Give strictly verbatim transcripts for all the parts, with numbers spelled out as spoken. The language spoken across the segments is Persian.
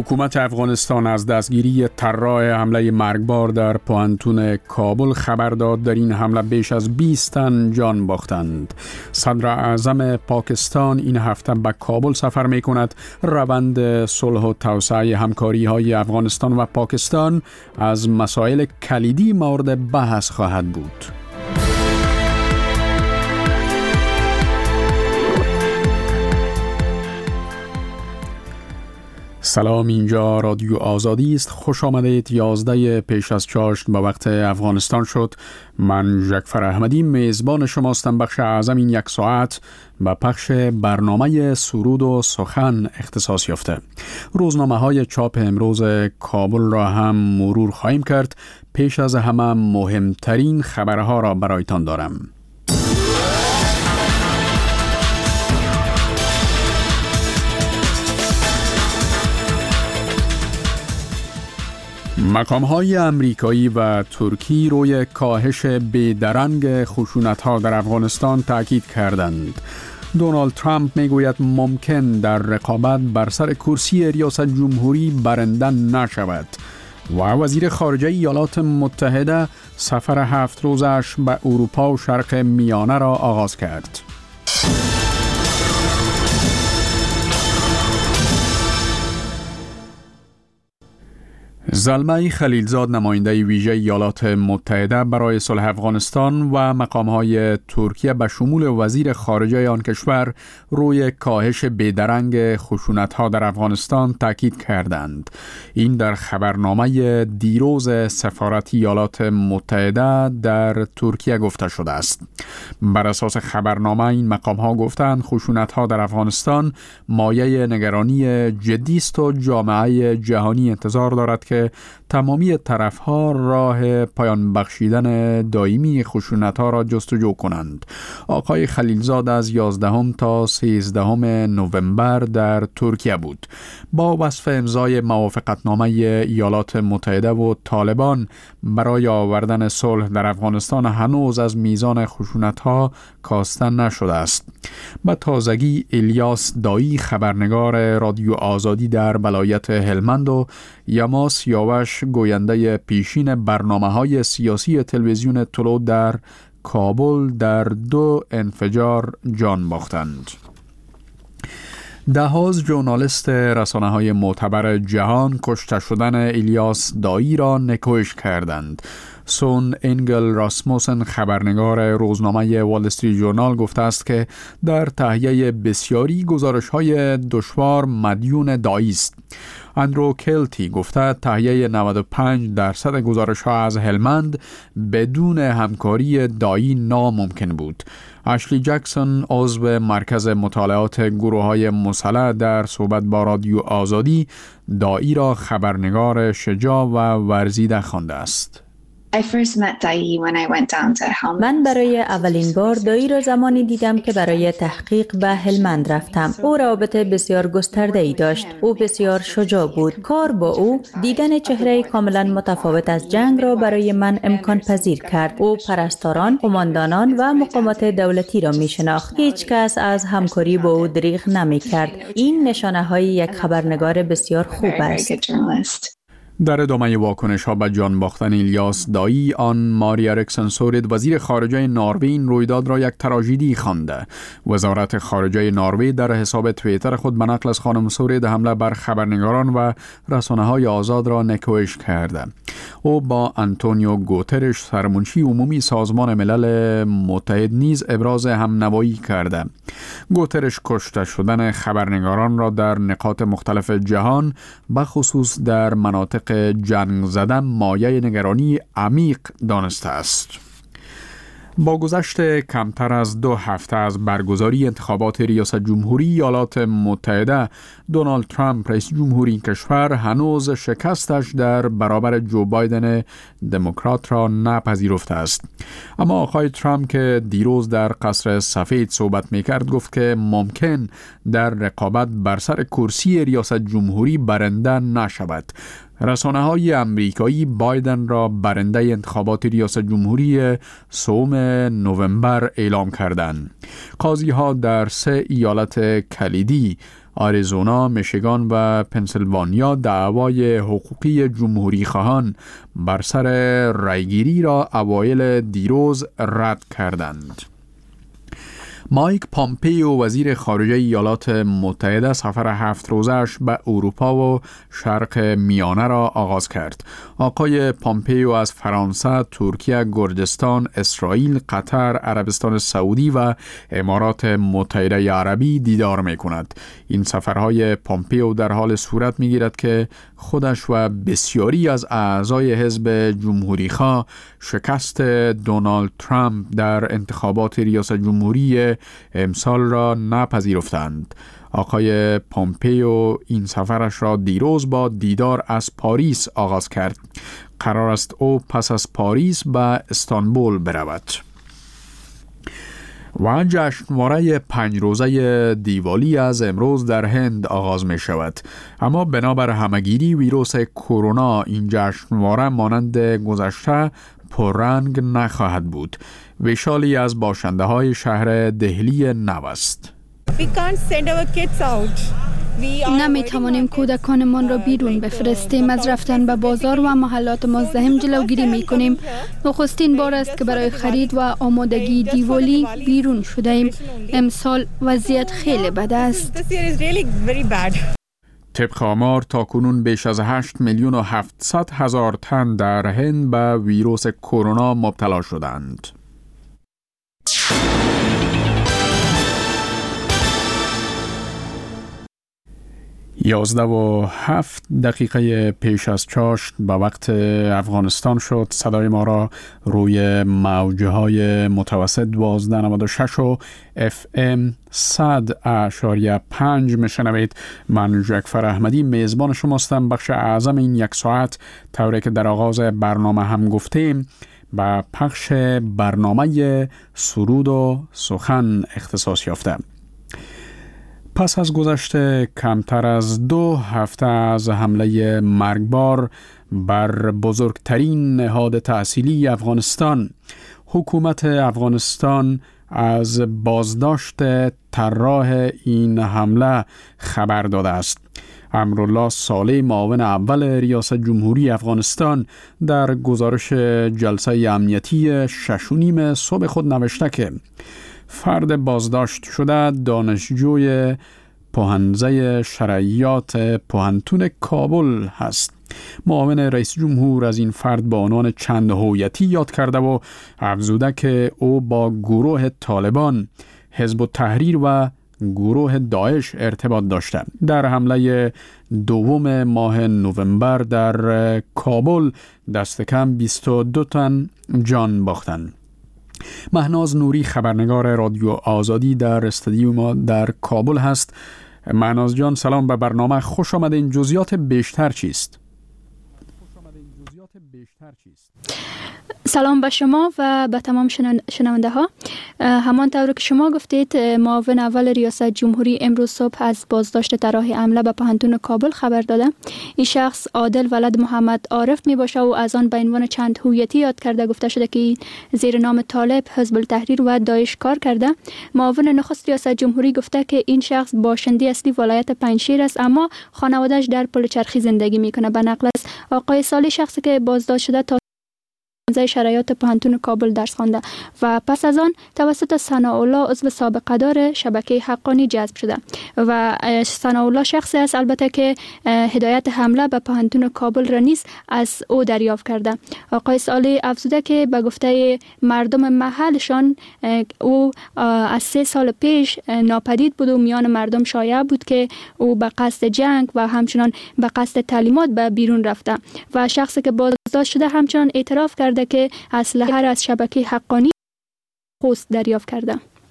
حکومت افغانستان از دستگیری طراح حمله مرگبار در پوهنتون کابل خبر داد. در این حمله بیش از بیست تن جان باختند. صدر اعظم پاکستان این هفته به کابل سفر می کند. روند صلح و توسعه همکاری های افغانستان و پاکستان از مسائل کلیدی مورد بحث خواهد بود. سلام، اینجا رادیو آزادی است. خوش آمدید. یازده پیش از چاشت به وقت افغانستان شد. من جعفر احمدی میزبان شماستم. بخش اعظم این یک ساعت به پخش برنامه سرود و سخن اختصاص یافته. روزنامه های چاپ امروز کابل را هم مرور خواهیم کرد. پیش از همه مهمترین خبرها را برایتان دارم. مقام‌های امریکایی و ترکی روی کاهش بیدرنگ خشونت‌ها در افغانستان تاکید کردند. دونالد ترامپ میگوید ممکن در رقابت بر سر کرسی ریاست جمهوری برنده نشود و وزیر خارجه ایالات متحده سفر هفت روزش به اروپا و شرق میانه را آغاز کرد. زلمه خلیلزاد، نماینده ویژه ایالات متحده برای صلح افغانستان و مقام‌های ترکیه به شمول وزیر خارجه آن کشور روی کاهش بیدرنگ خشونت‌ها در افغانستان تاکید کردند. این در خبرنامه دیروز سفارت ایالات متحده در ترکیه گفته شده است. بر اساس خبرنامه این مقام‌ها گفتند خشونت‌ها در افغانستان مایه نگرانی جدی است و جامعه جهانی انتظار دارد که تمامی طرف‌ها راه پایان بخشیدن دائمی خشونت‌ها را جستجو کنند. آقای خلیلزاد از یازدهم تا سیزدهم نوامبر در ترکیه بود. با وصف امضای موافقتنامه ایالات متحده و طالبان برای آوردن صلح در افغانستان هنوز از میزان خشونت‌ها کاسته نشده است. به تازگی الیاس دایی، خبرنگار رادیو آزادی در ولایت هلمند و یماس سیاوش، گوینده پیشین برنامه‌های سیاسی تلویزیون طلوع در کابل، در دو انفجار جان باختند. دهاز ژورنالیست رسانه‌های معتبر جهان کشته شدن الیاس دایی را نکوهش کردند. سون انگل راسموسن، خبرنگار روزنامه وال استریت ژورنال، گفته است که در تهیه بسیاری گزارش‌های دشوار مدیون دایی است. اندرو کلتی گفته تهیه نود و پنج درصد گزارش‌ها از هلمند بدون همکاری دایی ناممکن بود. اشلی جکسون، عضو مرکز مطالعات گروه‌های مسلح، در صحبت با رادیو آزادی دایی را خبرنگار شجاع و ورزیده خوانده است. من برای اولین بار دایی را زمانی دیدم که برای تحقیق به هلمند رفتم. او رابطه بسیار گسترده ای داشت. او بسیار شجاع بود. کار با او دیدن چهره کاملا متفاوت از جنگ را برای من امکان پذیر کرد. او پرستاران، قماندانان و مقامات دولتی را می شناخت. هیچ کس از همکاری با او دریغ نمی کرد. این نشانه های یک خبرنگار بسیار خوب است. در ادامه واکنش ها به جان باختن الیاس دایی، آن ماری اریکسن سورید، وزیر خارجه نروژ، این رویداد را یک تراژدی خوانده. وزارت خارجه نروژ در حساب توییتر خود به نقل از خانم سورید حمله بر خبرنگاران و رسانه‌های آزاد را نکوهش کرده. او با آنتونیو گوترش، سرمنشی عمومی سازمان ملل متحد، نیز ابراز همنوایی کرده. گوترش کشته شدن خبرنگاران را در نقاط مختلف جهان، بخصوص در مناطق جنگ زدن، مایه نگرانی عمیق دانسته است. با گذشت کمتر از دو هفته از برگزاری انتخابات ریاست جمهوری ایالات متحده، دونالد ترامپ رئیس جمهوری کشور هنوز شکستش در برابر جو بایدن دموکرات را نپذیرفته است. اما آقای ترامپ که دیروز در قصر سفید صحبت میکرد گفت که ممکن در رقابت بر سر کرسی ریاست جمهوری برنده نشود. رسانه‌های امریکایی بایدن را برنده انتخابات ریاست جمهوری سوم نوامبر اعلام کردند. قاضی‌ها در سه ایالت کلیدی آریزونا، میشیگان و پنسیلوانیا دعوای حقوقی جمهوری خواهان بر سر رایگیری را اوایل دیروز رد کردند. مایک پامپیو وزیر خارجه ایالات متحده سفر هفت روزش به اروپا و شرق میانه را آغاز کرد. آقای پامپیو از فرانسه، ترکیه، گرجستان، اسرائیل، قطر، عربستان سعودی و امارات متحده عربی دیدار می کند. این سفرهای پامپیو در حال صورت می گیرد که خودش و بسیاری از اعضای حزب جمهوری‌خواه شکست دونالد ترامپ در انتخابات ریاست جمهوری امسال را نپذیرفتند. آقای پامپیو این سفرش را دیروز با دیدار از پاریس آغاز کرد. قرار است او پس از پاریس به استانبول برود. و جشنواره پنج روزه دیوالی از امروز در هند آغاز می شود. اما بنابر همگیری ویروس کرونا این جشنواره مانند گذشته پررنگ نخواهد بود. ویشالی از باشنده های شهر دهلی نو است. نمی توانیم کودکانمان را بیرون بفرستیم. از رفتن به بازار و محلات مزدحم جلوگیری می کنیم. نخستین بار است که برای خرید و آمادگی دیوالی بیرون شده ایم. امسال وضعیت خیلی بد است. طبق آمار تاکنون بیش از هشت میلیون و هفتصد هزار تن در هند به ویروس کرونا مبتلا شدند. یازده و هفت دقیقه پیش از چاشت به وقت افغانستان شد. صدای ما را روی موجه های متوسط دوازده نود و شش و اف ام صد اشاریه پنج میشنوید. من جعفر احمدی میزبان شماستم. بخش اعظم این یک ساعت طوری که در آغاز برنامه هم گفتیم به پخش برنامه سرود و سخن اختصاص یافته. پس از گذشته کمتر از دو هفته از حمله مرگبار بر بزرگترین نهاد تحصیلی افغانستان، حکومت افغانستان از بازداشت طراح این حمله خبر داده است. امرالله صالح، معاون اول ریاست جمهوری افغانستان، در گزارش جلسه امنیتی شش و نیم صبح خود نوشته که فرد بازداشت شده دانشجوی پوهنزه شرعیات پوهنتون کابل هست. معاون رئیس جمهور از این فرد با عنوان چند هویتی یاد کرده و افزوده که او با گروه طالبان، حزب التحریر و گروه داعش ارتباط داشته. در حمله دوم ماه نوامبر در کابل دست کم بیست و دو تن جان باختند. مهناز نوری، خبرنگار رادیو آزادی، در استودیو ما در کابل هست. مهناز جان، سلام به برنامه، خوش آمده. این جزئیات بیشتر چیست؟ سلام به شما و به تمام شنونده ها. همانطور که شما گفتید، معاون اول ریاست جمهوری امروز صبح از بازداشت طراح حمله به پوهنتون کابل خبر داده. این شخص عادل ولد محمد عارف می باشه و از آن به عنوان چند هویتی یاد کرده. گفته شده که زیر نام طالب، حزب التحریر و داعش کار کرده. معاون نخست ریاست جمهوری گفته که این شخص باشنده اصلی ولایت پنجشیر است، اما خانواده‌اش در پلچرخی زندگی میکنه. به نقل از آقای صالح، شخصی که بازداشت شده تا پوهنزه شرعیات پوهنتون کابل درس خوانده و پس از آن توسط ثناءالله عضو سابقه دار شبکه حقانی جذب شده و ثناءالله شخصی است البته که هدایت حمله به پوهنتون کابل را نیز از او دریافت کرده. آقای صالح افزوده که به گفته مردم محلشان او از سه سال پیش ناپدید بود و میان مردم شایع بود که او به قصد جنگ و همچنان به قصد تعلیمات به بیرون رفته و شخصی که بازداشت شده همچنان اعتراف کرده که اسلحه از شبکه حقانی خوست دریافت کرده.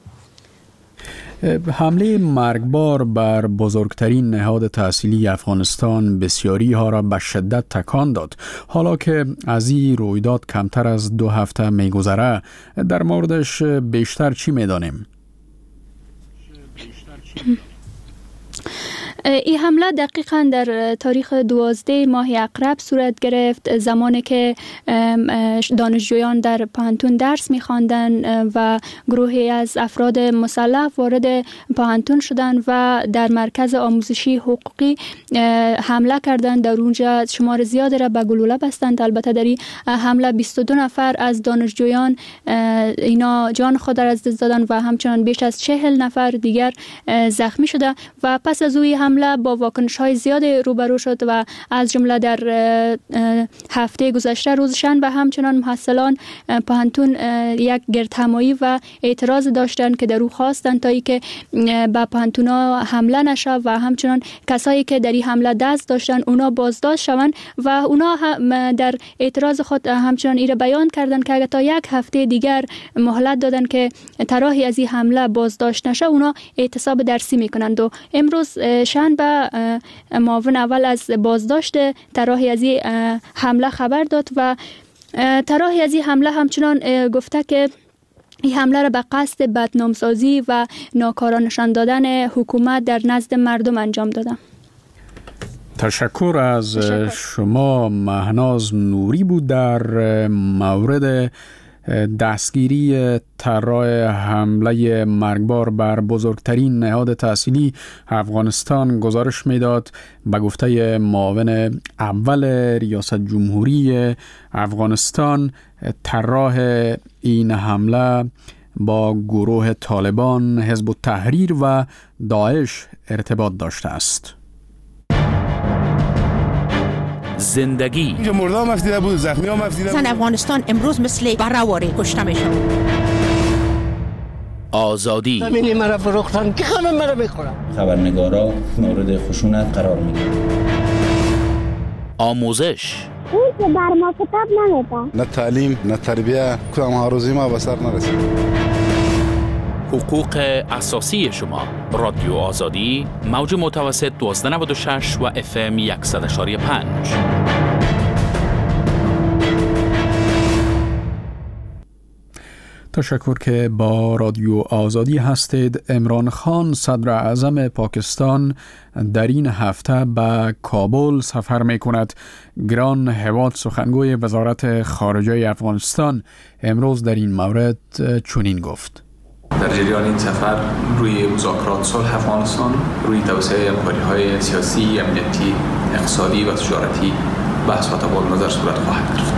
حمله مرگبار بر بزرگترین نهاد تحصیلی افغانستان بسیاری ها را به شدت تکان داد. حالا که از این رویداد کمتر از دو هفته میگذره، در موردش بیشتر چی میدانیم؟ این حمله دقیقاً در تاریخ دوازده ماه عقرب صورت گرفت، زمانی که دانشجویان در پانتون درس می‌خواندند و گروهی از افراد مسلح وارد پانتون شدند و در مرکز آموزشی حقوقی حمله کردند. در اونجا شمار زیادی را به گلوله بستند. البته در این حمله بیست و دو نفر از دانشجویان اینا جان خود را از دست دادند و همچنان بیش از چهل نفر دیگر زخمی شده و پس از اوی حمله با واکنش‌های زیاد روبرو شد و از جمله در هفته گذشته روز شنبه همچنان محصلان پانتون یک گردهمایی و اعتراض داشتند که در او خواستند تا اینکه به پانتونا حمله نشه و همچنان کسایی که در این حمله دست داشتند اونا بازداشت شوند و اونا در اعتراض خود همچنان ایره بیان کردند که اگر تا یک هفته دیگر مهلت دادن که طرحی از این حمله بازداشت نشه اونا اعتصاب درسی میکنند. و امروز شنبه معاون اول از بازداشت طرحی از این حمله خبر داد و طرحی از این حمله همچنان گفته که این حمله را به قصد بدنامسازی و ناکارا نشان دادن حکومت در نزد مردم انجام داده. تشکر از تشکر. شما. مهناز نوری بود در مورد دستگیری طرح حمله مرگبار بر بزرگترین نهاد تحصیلی افغانستان گزارش میداد. به گفته معاون اول ریاست جمهوری افغانستان، طرح این حمله با گروه طالبان، حزب التحریر و داعش ارتباط داشته است. زندگی اینجا مرده هم افتیده بود، زخمی هم افتیده بود. زن افغانستان امروز مثل برهواری کشته میشن. آزادی همینی مرا فروختن که همه مرا میخورن. خبرنگارا مورد خشونت قرار میگیرن. آموزش اون که بر ما کتاب نمیده. نه تعلیم نه تربیه، کدام هاروزی ما به سر نرسید. حقوق اساسی شما. رادیو آزادی، موج متوسط دوازده نود و شش و اف ام صد و پنج. تشکر که با رادیو آزادی هستید. عمران خان صدر اعظم پاکستان در این هفته به کابل سفر می کند. گران هواد سخنگوی وزارت خارجه افغانستان امروز در این مورد چنین گفت: در جریان این سفر روی مذاکرات صلح افغانستان، روی توسعه همکاری‌های سیاسی، امنیتی، اقتصادی و تجارتی بحث و تبادل نظر صورت خواهد گرفت.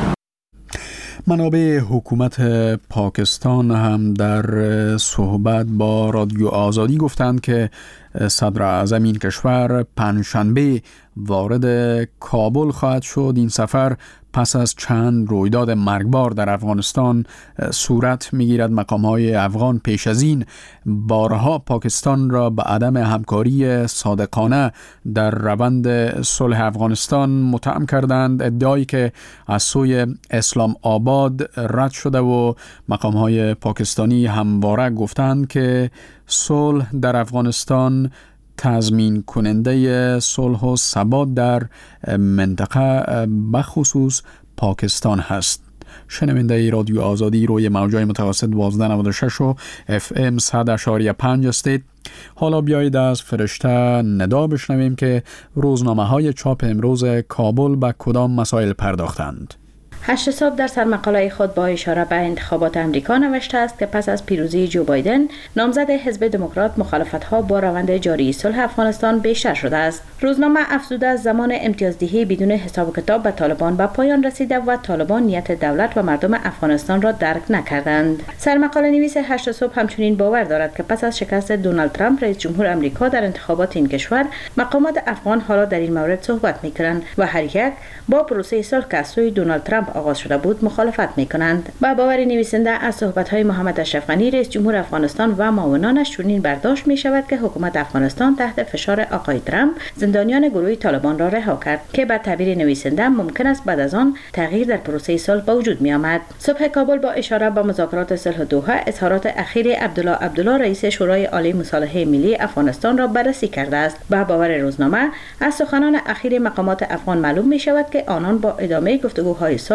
منابع حکومت پاکستان هم در صحبت با رادیو آزادی گفتند که صدر اعظم این کشور پنجشنبه وارد کابل خواهد شد. این سفر پس از چند رویداد مرگبار در افغانستان صورت می‌گیرد. مقام‌های افغان پیش از این بارها پاکستان را به عدم همکاری صادقانه در روند صلح افغانستان متهم کردند، ادعایی که از سوی اسلام آباد رد شده و مقام‌های پاکستانی همواره گفتند که صلح در افغانستان تضمین کننده صلح و ثبات در منطقه بخصوص پاکستان هست. شنونده رادیو آزادی روی موجای متوسط دوازده نود و شش و اف ام صد و پنج هستید. حالا بیایید از فرشته ندا بشنویم که روزنامه های چاپ امروز کابل به کدام مسائل پرداختند. هشت صبح در سرمقاله خود با اشاره به انتخابات امریکا نوشته است که پس از پیروزی جو بایدن، نامزد حزب دموکرات، مخالفت‌ها با روند جاری صلح افغانستان بیشتر شده است. روزنامه افزوده از زمان امتیازدهی بدون حساب و کتاب به طالبان به پایان رسیده و طالبان نیت دولت و مردم افغانستان را درک نکردند. سرمقاله نویس هشت صبح همچنین باور دارد که پس از شکست دونالد ترامپ رئیس جمهور امریکا در انتخابات این کشور، مقامات افغان حالا در این مورد صحبت می‌کنند و هر یک با پروسه صلح که از سوی دونالد ترامپ آغاز شده بود مخالفت می‌کنند. با باور نویسنده از صحبت‌های محمد اشرف غنی رئیس جمهور افغانستان و معاونانش چنین برداشت می‌شود که حکومت افغانستان تحت فشار آقای ترامپ زندانیان گروه طالبان را رها کرد که به تعبیر نویسنده ممکن است بعد از آن تغییر در پروسه صلح به وجود می‌آمد. صبح کابل با اشاره به مذاکرات صلح دوحه، اظهارات اخیر عبدالله عبدالله رئیس شورای عالی مصالحه ملی افغانستان را بررسی کرده است. با باور روزنامه از سخنان اخیر مقامات افغان معلوم می‌شود که آنان با ادامه گفتگوهای صلح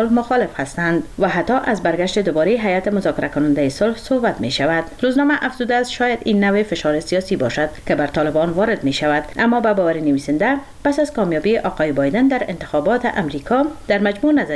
صلح مخالف هستند و حتی از برگشت دوباره هیئت مذاکره کننده صلح صحبت می شود. روزنامه افزوده است شاید این نوع فشار سیاسی باشد که بر طالبان وارد می شود، اما به باور نویسنده پس از کامیابی آقای بایدن در انتخابات امریکا در مجموع نظر